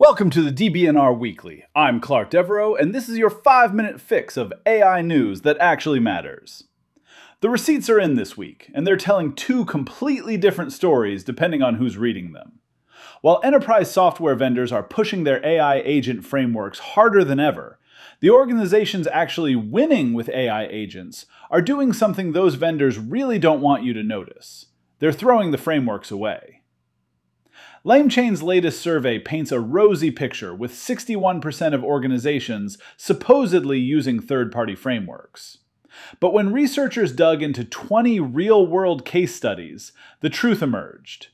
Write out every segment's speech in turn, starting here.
Welcome to the DBNR Weekly. I'm Clark Devereaux, and this is your 5-minute fix of AI news that actually matters. The receipts are in this week, and they're telling two completely different stories depending on who's reading them. While enterprise software vendors are pushing their AI agent frameworks harder than ever, the organizations actually winning with AI agents are doing something those vendors really don't want you to notice. They're throwing the frameworks away. LameChain's latest survey paints a rosy picture, with 61% of organizations supposedly using third-party frameworks. But when researchers dug into 20 real-world case studies, the truth emerged.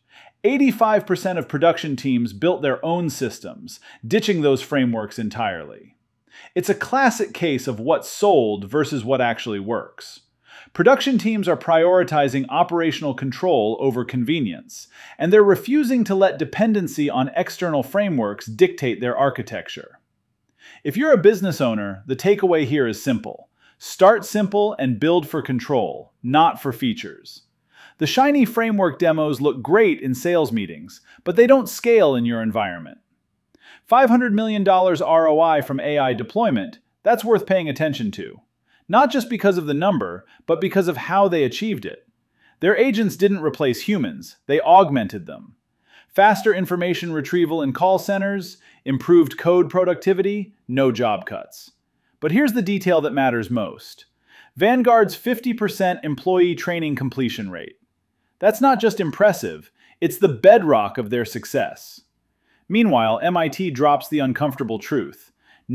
85% of production teams built their own systems, ditching those frameworks entirely. It's a classic case of what's sold versus what actually works. Production teams are prioritizing operational control over convenience, and they're refusing to let dependency on external frameworks dictate their architecture. If you're a business owner, the takeaway here is simple. Start simple and build for control, not for features. The shiny framework demos look great in sales meetings, but they don't scale in your environment. $500 million ROI from AI deployment, that's worth paying attention to. Not just because of the number, but because of how they achieved it. Their agents didn't replace humans, they augmented them. Faster information retrieval in call centers, improved code productivity, no job cuts. But here's the detail that matters most. Vanguard's 50% employee training completion rate. That's not just impressive, it's the bedrock of their success. Meanwhile, MIT drops the uncomfortable truth.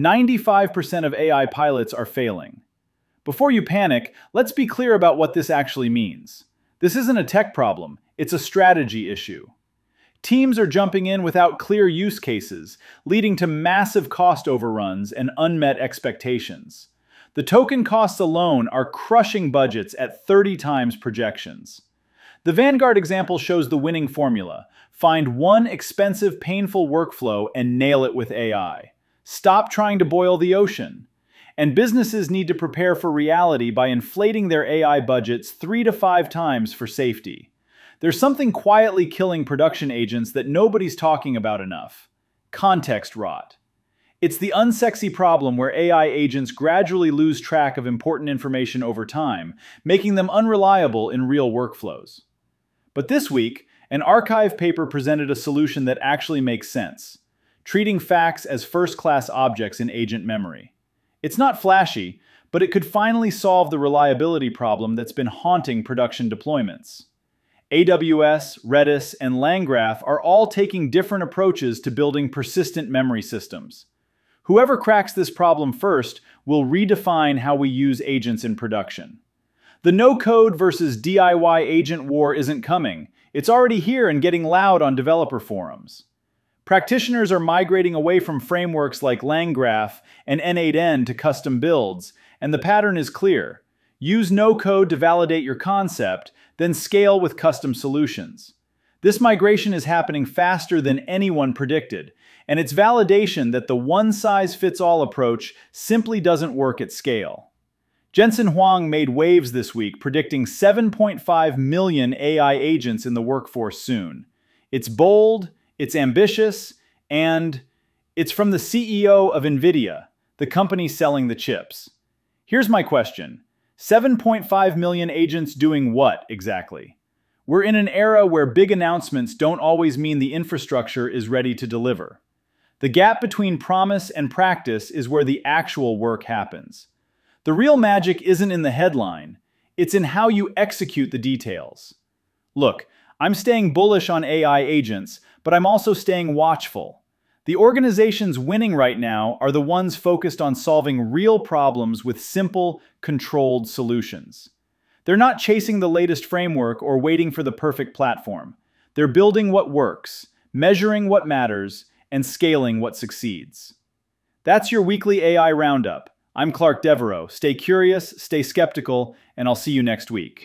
95% of AI pilots are failing. Before you panic, let's be clear about what this actually means. This isn't a tech problem, it's a strategy issue. Teams are jumping in without clear use cases, leading to massive cost overruns and unmet expectations. The token costs alone are crushing budgets at 30 times projections. The Vanguard example shows the winning formula. Find one expensive, painful workflow and nail it with AI. Stop trying to boil the ocean. And businesses need to prepare for reality by inflating their AI budgets 3 to 5 times for safety. There's something quietly killing production agents that nobody's talking about enough. Context rot. It's the unsexy problem where AI agents gradually lose track of important information over time, making them unreliable in real workflows. But this week, an archive paper presented a solution that actually makes sense, treating facts as first-class objects in agent memory. It's not flashy, but it could finally solve the reliability problem that's been haunting production deployments. AWS, Redis, and LangGraph are all taking different approaches to building persistent memory systems. Whoever cracks this problem first will redefine how we use agents in production. The no-code versus DIY agent war isn't coming. It's already here and getting loud on developer forums. Practitioners are migrating away from frameworks like LangGraph and N8N to custom builds, and the pattern is clear. Use no-code to validate your concept, then scale with custom solutions. This migration is happening faster than anyone predicted, and it's validation that the one-size-fits-all approach simply doesn't work at scale. Jensen Huang made waves this week, predicting 7.5 million AI agents in the workforce soon. It's bold, it's ambitious, and it's from the CEO of NVIDIA, the company selling the chips. Here's my question. 7.5 million agents doing what exactly? We're in an era where big announcements don't always mean the infrastructure is ready to deliver. The gap between promise and practice is where the actual work happens. The real magic isn't in the headline, it's in how you execute the details. Look, I'm staying bullish on AI agents, but I'm also staying watchful. The organizations winning right now are the ones focused on solving real problems with simple, controlled solutions. They're not chasing the latest framework or waiting for the perfect platform. They're building what works, measuring what matters, and scaling what succeeds. That's your weekly AI Roundup. I'm Clark Devereaux. Stay curious, stay skeptical, and I'll see you next week.